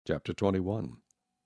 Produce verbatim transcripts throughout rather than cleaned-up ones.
Chapter twenty-one.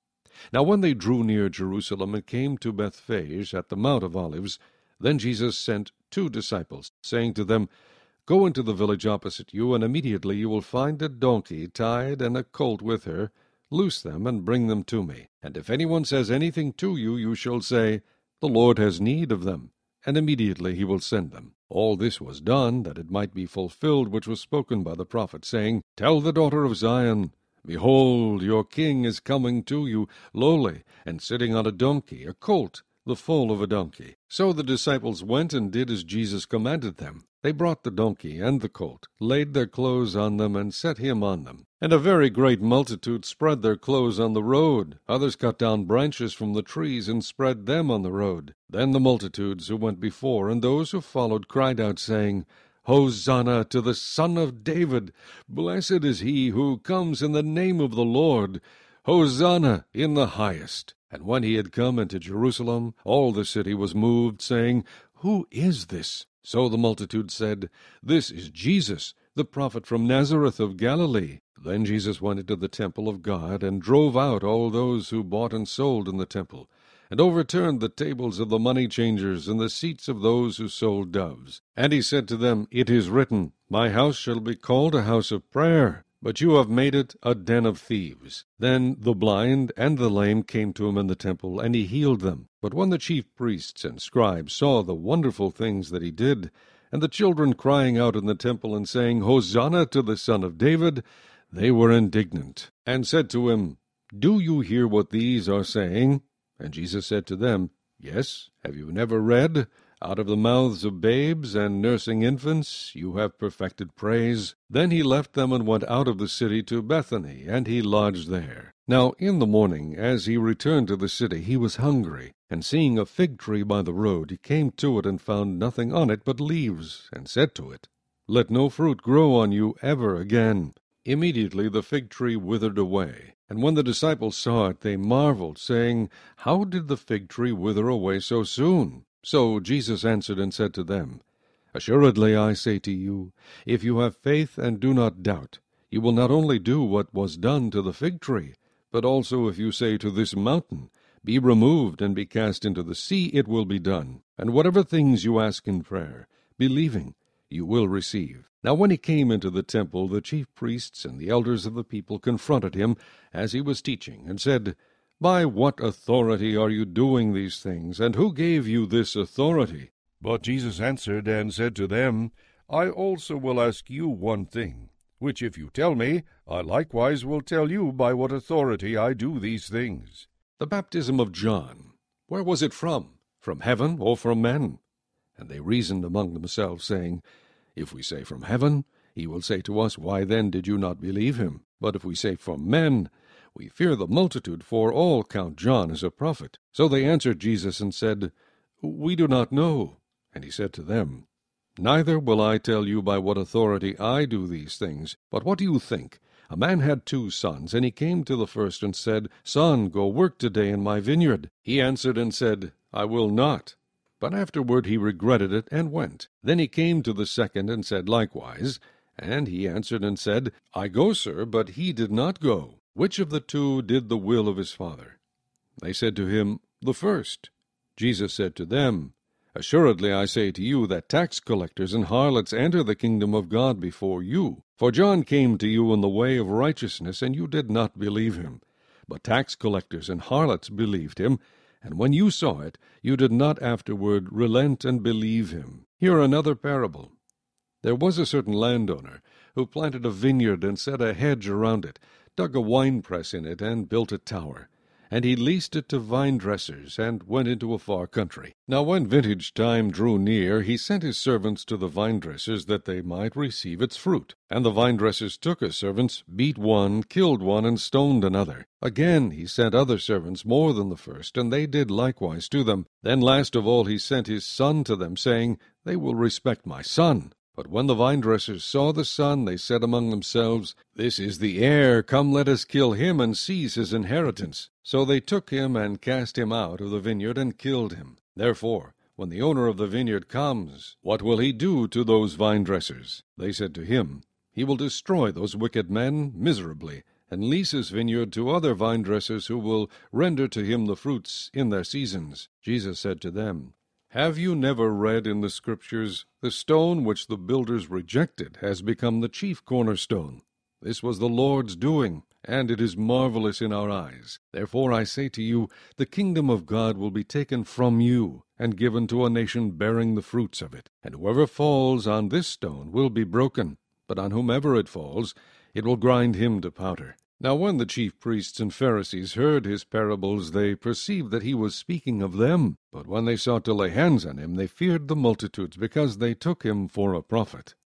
Now when they drew near Jerusalem and came to Bethphage at the Mount of Olives, then Jesus sent two disciples, saying to them, Go into the village opposite you, and immediately you will find a donkey tied and a colt with her. Loose them and bring them to me. And if anyone says anything to you, you shall say, The Lord has need of them, and immediately he will send them. All this was done, that it might be fulfilled which was spoken by the prophet, saying, Tell the daughter of Zion, Behold, your king is coming to you, lowly, and sitting on a donkey, a colt, the foal of a donkey. So the disciples went and did as Jesus commanded them. They brought the donkey and the colt, laid their clothes on them, and set him on them. And a very great multitude spread their clothes on the road. Others cut down branches from the trees and spread them on the road. Then the multitudes who went before and those who followed cried out, saying, Hosanna to the Son of David! Blessed is he who comes in the name of the Lord! Hosanna in the highest! And when he had come into Jerusalem, all the city was moved, saying, Who is this? So the multitude said, This is Jesus, the prophet from Nazareth of Galilee. Then Jesus went into the temple of God, and drove out all those who bought and sold in the temple, and overturned the tables of the money changers and the seats of those who sold doves. And he said to them, It is written, My house shall be called a house of prayer, but you have made it a den of thieves. Then the blind and the lame came to him in the temple, and he healed them. But when the chief priests and scribes saw the wonderful things that he did, and the children crying out in the temple and saying, Hosanna to the Son of David, they were indignant, and said to him, Do you hear what these are saying? And Jesus said to them, Yes, have you never read, Out of the mouths of babes and nursing infants you have perfected praise? Then he left them and went out of the city to Bethany, and he lodged there. Now in the morning, as he returned to the city, he was hungry. And seeing a fig tree by the road, he came to it and found nothing on it but leaves, and said to it, Let no fruit grow on you ever again. Immediately the fig tree withered away. And when the disciples saw it, they marveled, saying, How did the fig tree wither away so soon? So Jesus answered and said to them, Assuredly I say to you, if you have faith and do not doubt, you will not only do what was done to the fig tree, but also if you say to this mountain, Be removed and be cast into the sea, it will be done. And whatever things you ask in prayer, believing, you will receive. Now when he came into the temple, the chief priests and the elders of the people confronted him as he was teaching, and said, By what authority are you doing these things, and who gave you this authority? But Jesus answered and said to them, I also will ask you one thing, which if you tell me, I likewise will tell you by what authority I do these things. The baptism of John, where was it from? From heaven or from men? And they reasoned among themselves, saying, If we say from heaven, he will say to us, Why then did you not believe him? But if we say from men, we fear the multitude, for all count John as a prophet. So they answered Jesus and said, We do not know. And he said to them, Neither will I tell you by what authority I do these things. But what do you think? A man had two sons, and he came to the first and said, Son, go work today in my vineyard. He answered and said, I will not. But afterward he regretted it, and went. Then he came to the second, and said likewise. And he answered and said, I go, sir, but he did not go. Which of the two did the will of his father? They said to him, The first. Jesus said to them, Assuredly I say to you, that tax collectors and harlots enter the kingdom of God before you. For John came to you in the way of righteousness, and you did not believe him. But tax collectors and harlots believed him, and when you saw it, you did not afterward relent and believe him. Hear another parable. There was a certain landowner who planted a vineyard and set a hedge around it, dug a winepress in it, and built a tower. And he leased it to vine-dressers, and went into a far country. Now when vintage time drew near, he sent his servants to the vine-dressers, that they might receive its fruit. And the vine-dressers took his servants, beat one, killed one, and stoned another. Again he sent other servants more than the first, and they did likewise to them. Then last of all he sent his son to them, saying, They will respect my son. But when the vine-dressers saw the son, they said among themselves, This is the heir, come let us kill him, and seize his inheritance. So they took him, and cast him out of the vineyard, and killed him. Therefore, when the owner of the vineyard comes, what will he do to those vine-dressers? They said to him, He will destroy those wicked men miserably, and lease his vineyard to other vine dressers who will render to him the fruits in their seasons. Jesus said to them, Have you never read in the Scriptures, The stone which the builders rejected has become the chief cornerstone? This was the Lord's doing, and it is marvelous in our eyes. Therefore I say to you, the kingdom of God will be taken from you, and given to a nation bearing the fruits of it. And whoever falls on this stone will be broken, but on whomever it falls, it will grind him to powder. Now when the chief priests and Pharisees heard his parables, they perceived that he was speaking of them. But when they sought to lay hands on him, they feared the multitudes, because they took him for a prophet.